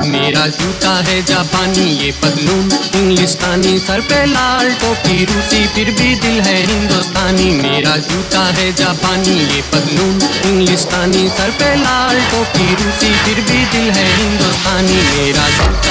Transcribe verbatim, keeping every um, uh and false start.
मेरा जूता है जापानी ये पतलून इंग्लिस्तानी, सर पे लाल टोपी रूसी फिर भी दिल है हिंदुस्तानी। मेरा जूता है जापानी ये पतलून इंग्लिस्तानी, सर पे लाल टोपी रूसी फिर भी दिल है हिंदुस्तानी। मेरा